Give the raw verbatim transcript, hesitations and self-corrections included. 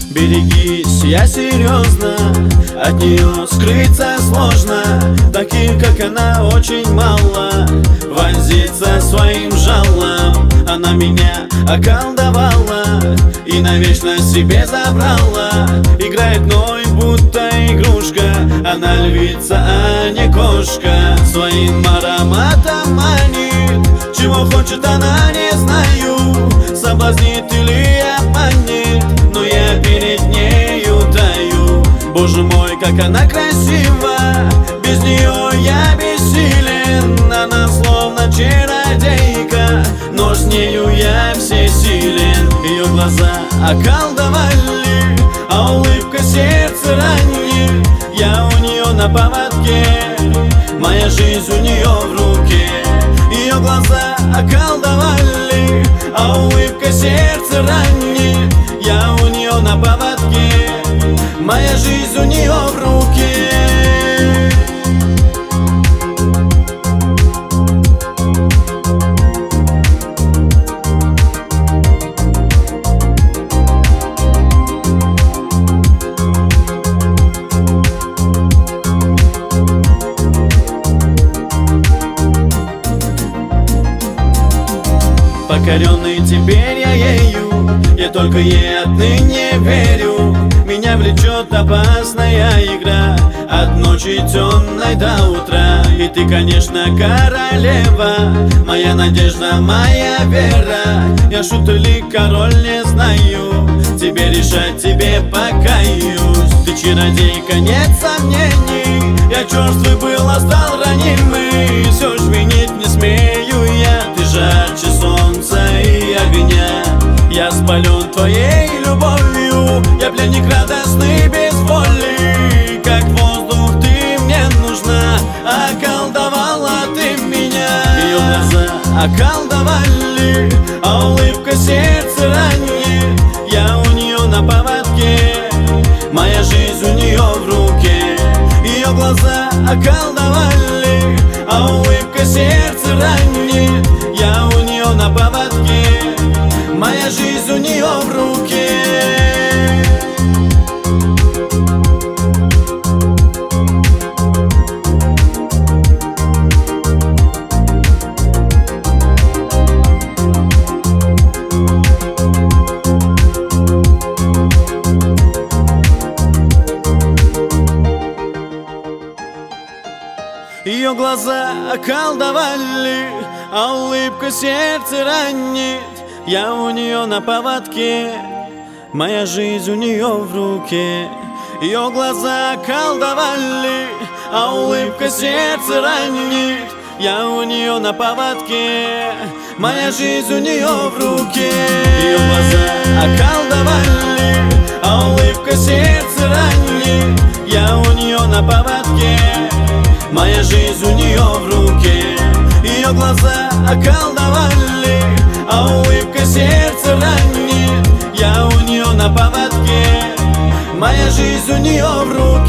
Берегись, я серьезно, от нее скрыться сложно. Таких, как она, очень мало. Вонзиться своим жалом. Она меня околдовала и навечно себе забрала. Играет мной, будто игрушка. Она львица, а не кошка. Своим ароматом манит. Чего хочет она, не знаю. Соблазнит или обманет, но я перед нею таю. Боже мой, как она красива, без нее я бессилен. Она словно чародейка, но с нею я всесилен. Ее глаза околдовали, а улыбка сердце ранит. Я у нее на поводке, моя жизнь у нее в руке. Ее глаза околдовали, а улыбка сердце ранит. Я у нее на поводке, моя жизнь у нее в руке. Покоренный теперь я ею, я только ей отныне верю. Меня влечет опасная игра, от ночи темной до утра. И ты, конечно, королева, моя надежда, моя вера. Я шут или король, не знаю, тебе решать, тебе покаюсь. Ты чародейка, нет сомнений, я черствый был, а стал ранимый. Все ж винить не смею я, ты жарче солнца и огня. Я спален твоей любовью, я пленник радостный без воли. Как воздух ты мне нужна, околдовала ты меня. Ее глаза околдовали, а улыбка сердце ранит. Я у нее на поводке, моя жизнь у нее в руке. Ее глаза околдовали, а улыбка сердце ранит. Я у нее на поводке, моя жизнь у нее в руке. Ее глаза околдовали, а улыбка сердце ранит. Я у нее на поводке, моя жизнь у нее в руке. Ее глаза околдовали, а улыбка сердце ранит. Я у нее на поводке, моя жизнь у нее в руке. Ее глаза околдовали, а улыбка сердце ранит. Я у нее на поводке, моя жизнь у нее в руке. Ее глаза околдовали, а улыбка сердце ранит. Я у нее на поводке, моя жизнь у нее в руке.